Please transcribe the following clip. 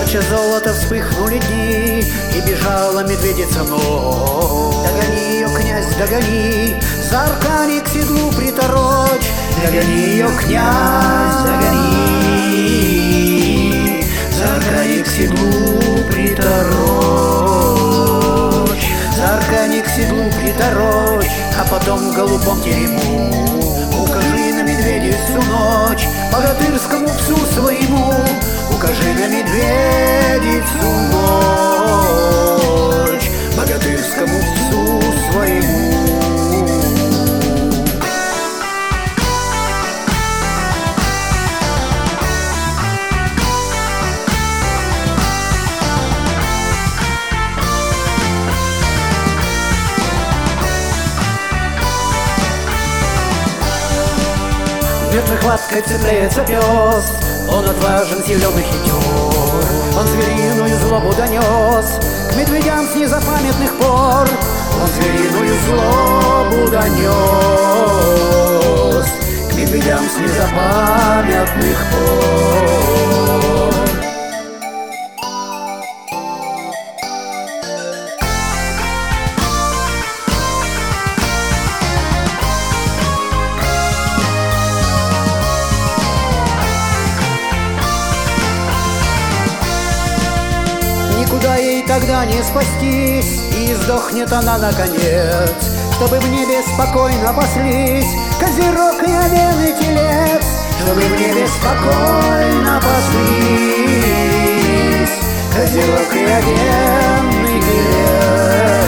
Пряча золото, вспыхнули дни, и бежала медведица ночь. Догони ее, князь, догони, за аркани к седлу приторочь. Догони ее, князь, догони, за аркани к седлу приторочь. За аркани к седлу приторочь, а потом в голубом терему укажи на медведицу ночь, богатырскому псу своему. Укажи на медведицу ночь, богатырскому псу своему. Мертвой хваткой цепляется пес, он отважен, силен и хитер. Он звериную злобу донес к медведям с незапамятных пор. Он звериную злобу донес к медведям с незапамятных пор. Никуда ей тогда не спастись, и сдохнет она наконец, чтобы в небе спокойно паслись козерог и овен и телец. Чтобы в небе спокойно паслись козерог и овен и телец.